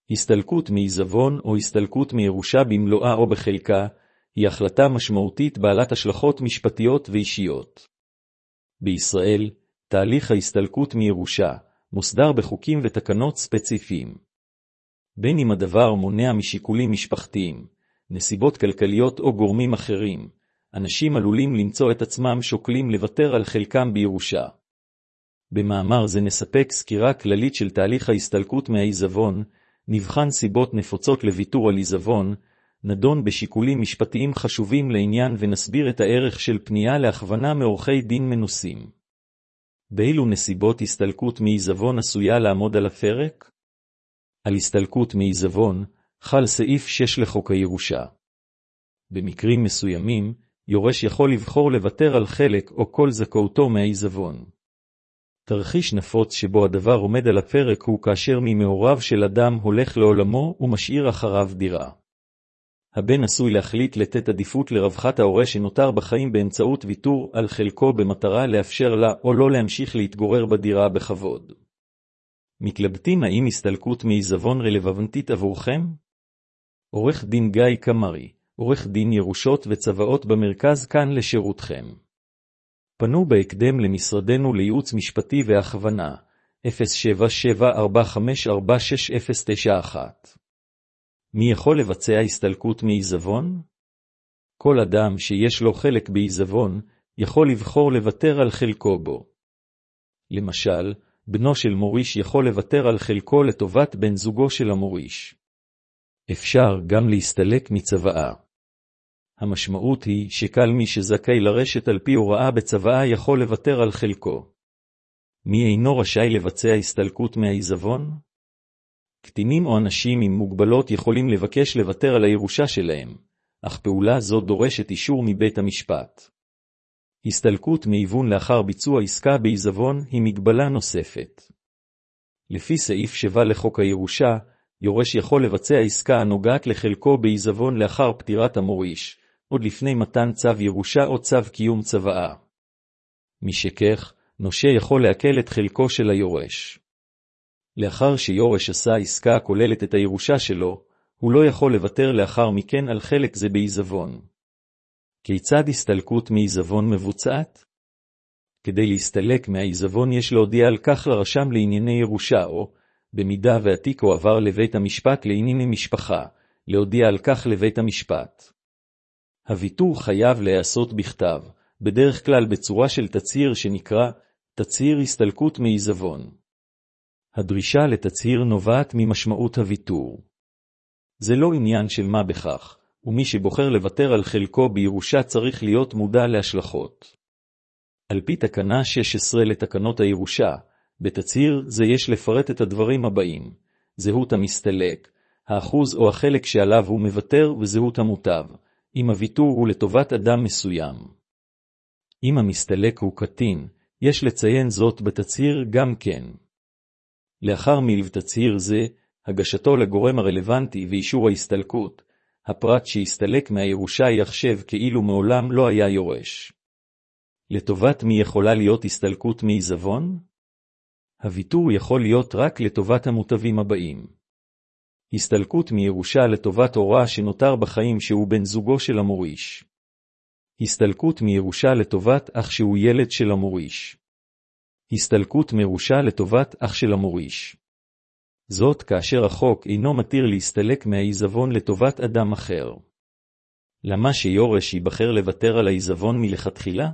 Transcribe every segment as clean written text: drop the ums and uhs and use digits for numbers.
הסתלקות מעיזבון או הסתלקות מירושה במלואה או בחלקה, היא החלטה משמעותית בעלת השלכות משפטיות ואישיות. בישראל, תהליך ההסתלקות מירושה מוסדר בחוקים ותקנות ספציפיים. בין אם הדבר מונע משיקולים משפחתיים, נסיבות כלכליות או גורמים אחרים, אנשים עלולים למצוא את עצמם שוקלים לוותר על חלקם בירושה. במאמר זה נספק סקירה כללית של תהליך ההסתלקות מהעיזבון, נבחן סיבות נפוצות לוויתור על עיזבון, נדון בשיקולים משפטיים חשובים לעניין ונסביר את הערך של פנייה להכוונה מעורכי דין מנוסים. באילו נסיבות הסתלקות מעיזבון עשויה לעמוד על הפרק? על הסתלקות מעיזבון חל סעיף 6 לחוק הירושה. במקרים מסוימים, יורש יכול לבחור לוותר על חלק או כל זכאותו מהעיזבון. תרחיש נפוץ שבו הדבר עומד על הפרק הוא כאשר מי מהוריו של אדם הולך לעולמו ומשאיר אחריו דירה. הבן עשוי להחליט לתת עדיפות לרווחת ההורה שנותר בחיים באמצעות ויתור על חלקו במטרה לאפשר לה או לא להמשיך להתגורר בדירה בכבוד. מתלבטים האם הסתלקות מעיזבון רלוונטית עבורכם? עורך דין גיא קמרי, עורך דין ירושות וצוואות במרכז כאן לשירותכם. פנו בהקדם למשרדנו לייעוץ משפטי והכוונה, 07745466091. מי יכול לבצע הסתלקות מעיזבון? כל אדם שיש לו חלק בעיזבון, יכול לבחור לוותר על חלקו בו. למשל, בנו של מוריש יכול לוותר על חלקו לטובת בן זוגו של המוריש. אפשר גם להסתלק מצוואה. המשמעות היא שכל מי שזכאי לרשת על פי הוראה בצוואה יכול לוותר על חלקו. מי אינו רשאי לבצע הסתלקות מהעיזבון? קטינים או אנשים עם מוגבלות יכולים לבקש לוותר על הירושה שלהם, אך פעולה זו דורשת אישור מבית המשפט. הסתלקות מהיוון לאחר ביצוע עסקה בעיזבון היא מגבלה נוספת. לפי סעיף 7 לחוק הירושה, יורש יכול לבצע עסקה הנוגעת לחלקו בעיזבון לאחר פטירת המוריש, עוד לפני מתן צו ירושה או צו קיום צוואה. משכך, נושה יכול לעקל את חלקו של היורש. לאחר שיורש עשה עסקה הכוללת את הירושה שלו, הוא לא יכול לוותר לאחר מכן על חלק זה בעיזבון. כיצד הסתלקות מעיזבון מבוצעת? כדי להסתלק מהעיזבון יש להודיע על כך לרשם לענייני ירושה או, במידה והתיק הועבר לבית המשפט לענייני משפחה, להודיע על כך לבית המשפט. הוויתור חייב להיעשות בכתב, בדרך כלל בצורה של תצהיר שנקרא תצהיר הסתלקות מעיזבון. הדרישה לתצהיר נובעת ממשמעות הוויתור. זה לא עניין של מה בכך, ומי שבוחר לוותר על חלקו בירושה צריך להיות מודע להשלכות. על פי תקנה 16 לתקנות הירושה, בתצהיר זה יש לפרט את הדברים הבאים: זהות המסתלק, האחוז או החלק שעליו הוא מוותר וזהות המוטב, אם הוויתור הוא לטובת אדם מסוים. אם המסתלק הוא קטין, יש לציין זאת בתצהיר גם כן. לאחר מילוי תצהיר זה, הגשתו לגורם הרלוונטי ואישור ההסתלקות, הפרט שהסתלק מהירושה יחשב כאילו מעולם לא היה יורש. לטובת מי יכולה להיות הסתלקות מעיזבון? הוויתור יכול להיות רק לטובת המוטבים הבאים. הסתלקות מירושה לטובת הורה שנותר בחיים שהוא בן זוגו של המוריש. הסתלקות מירושה לטובת אח שהוא ילד של המוריש. הסתלקות מירושה לטובת אח של המוריש. זאת כאשר החוק אינו מתיר להסתלק מהעיזבון לטובת אדם אחר. למה שיורש ייבחר לוותר על העיזבון מלכתחילה?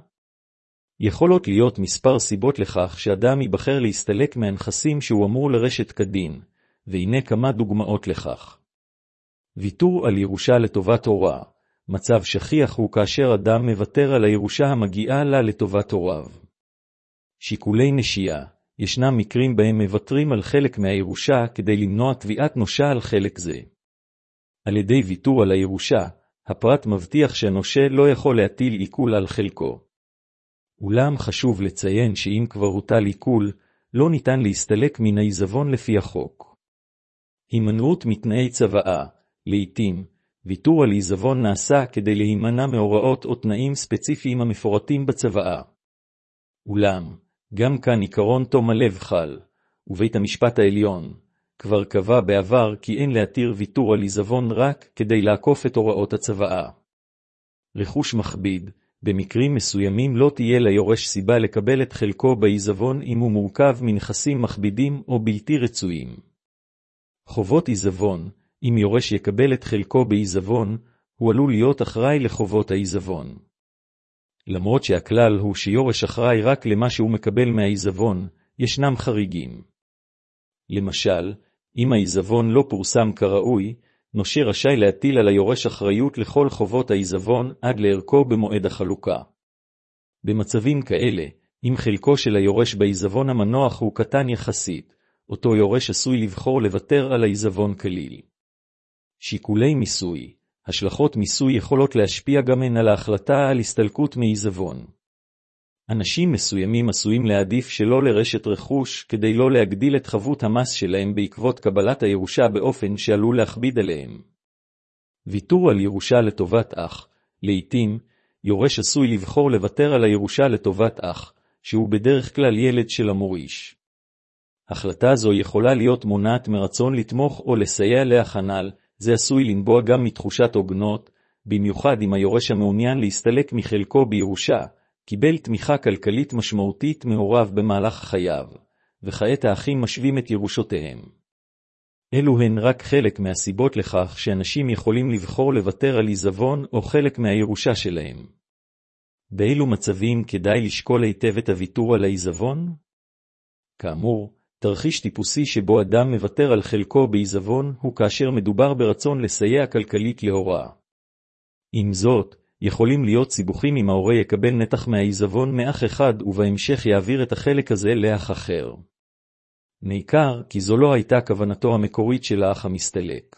יכולות להיות מספר סיבות לכך שאדם ייבחר להסתלק מהנכסים שהוא אמור לרשת כדין, והנה כמה דוגמאות לכך. ויתור על ירושה לטובת הורה. מצב שכיח הוא כאשר אדם מוותר על הירושה המגיעה לה לטובת הוריו. שיקולי נשייה. ישנם מקרים בהם מוותרים על חלק מהירושה כדי למנוע תביעת נושה על חלק זה. על ידי ויתור על הירושה, הפרט מבטיח שהנושה לא יכול להטיל עיקול על חלקו. אולם חשוב לציין שאם כבר הוטל עיקול, לא ניתן להסתלק מן העיזבון לפי החוק. הימנעות מתנאי צוואה. לעתים, ויתור על עיזבון נעשה כדי להימנע מהוראות או תנאים ספציפיים המפורטים בצוואה. אולם, גם כאן עיקרון תום הלב חל, ובית המשפט העליון, כבר קבע בעבר כי אין להתיר ויתור על עיזבון רק כדי לעקוף את הוראות הצוואה. רכוש מכביד, במקרים מסוימים לא תהיה ליורש סיבה לקבל את חלקו בעיזבון אם הוא מורכב מנכסים מכבידים או בלתי רצויים. חובות עיזבון, אם יורש יקבל את חלקו בעיזבון, הוא עלול להיות אחראי לחובות העיזבון. למרות שהכלל הוא שיורש אחראי רק למה שהוא מקבל מהעיזבון, ישנם חריגים. למשל, אם העיזבון לא פורסם כראוי, נושה רשאי להטיל על היורש אחריות לכל חובות העיזבון עד לערכו במועד החלוקה. במצבים כאלה, אם חלקו של היורש בעיזבון המנוח הוא קטן יחסית, אותו יורש עשוי לבחור לוותר על העיזבון כליל. שיקולי מיסוי, השלכות מיסוי יכולות להשפיע גם הן על ההחלטה על הסתלקות מעיזבון. אנשים מסוימים עשויים להעדיף שלא לרשת רכוש כדי לא להגדיל את חבות המס שלהם בעקבות קבלת הירושה באופן שעלול להכביד עליהם. ויתור על ירושה לטובת אח, לעתים, יורש עשוי לבחור לוותר על הירושה לטובת אח, שהוא בדרך כלל ילד של המוריש. החלטה זו יכולה להיות מונעת מרצון לתמוך או לסייע לאח הנ"ל, זה עשוי לנבוע גם מתחושת עוגנות, במיוחד אם היורש המעוניין להסתלק מחלקו בירושה, קיבל תמיכה כלכלית משמעותית מהוריו במהלך חייו, וכעת האחים משווים את ירושותיהם. אלו הן רק חלק מהסיבות לכך שאנשים יכולים לבחור לוותר על עיזבון או חלק מהירושה שלהם. באילו מצבים כדאי לשקול היטב את הוויתור על העיזבון? כאמור, תרחיש טיפוסי שבו אדם מוותר על חלקו בעיזבון הוא כאשר מדובר ברצון לסייע כלכלית להוריו. עם זאת, יכולים להיות סיבוכים אם ההורה יקבל נתח מהעיזבון מאח אחד ובהמשך יעביר את החלק הזה לאח אחר. ניכר כי זו לא הייתה כוונתו המקורית של האח המסתלק.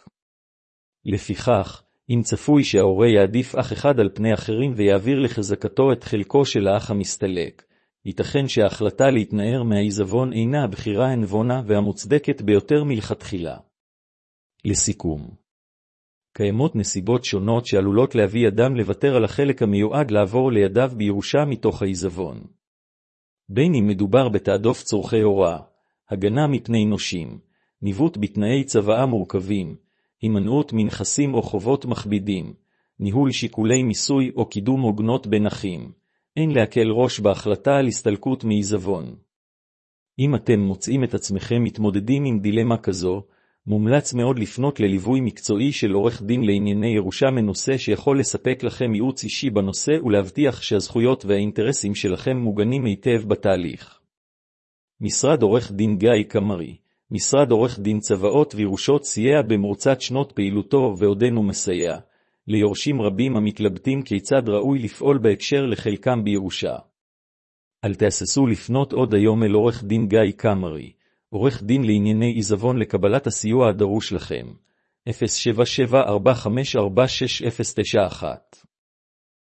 לפיכך, אם צפוי שההורה יעדיף אח אחד על פני אחרים ויעביר לחזקתו את חלקו של האח המסתלק, ייתכן שההחלטה להתנער מהעיזבון אינה הבחירה הנבונה והמוצדקת ביותר מלכתחילה. לסיכום, קיימות נסיבות שונות שעלולות להביא אדם לוותר על החלק המיועד לעבור לידיו בירושה מתוך העיזבון. בין אם מדובר בתעדוף צורכי הוראה, הגנה מפני נושים, ניווט בתנאי צוואה מורכבים, הימנעות מנכסים או חובות מכבידים, ניהול שיקולי מיסוי או קידום הוגנות בין אחים, אין להקל ראש בהחלטה על הסתלקות מעיזבון. אם אתם מוצאים את עצמכם מתמודדים עם דילמה כזו, מומלץ מאוד לפנות לליווי מקצועי של עורך דין לענייני ירושה מנוסה שיכול לספק לכם ייעוץ אישי בנושא ולהבטיח שהזכויות והאינטרסים שלכם מוגנים היטב בתהליך. משרד עורך דין גיא קמרי, משרד עורך דין צוואות וירושות סייע במרוצת שנות פעילותו ועודנו מסייע, ליורשים רבים המתלבטים כיצד ראוי לפעול בהקשר לחלקם בירושה. אל תהססו לפנות עוד היום אל עורך דין גיא קמרי, עורך דין לענייני עיזבון לקבלת הסיוע הדרוש לכם. 07745466091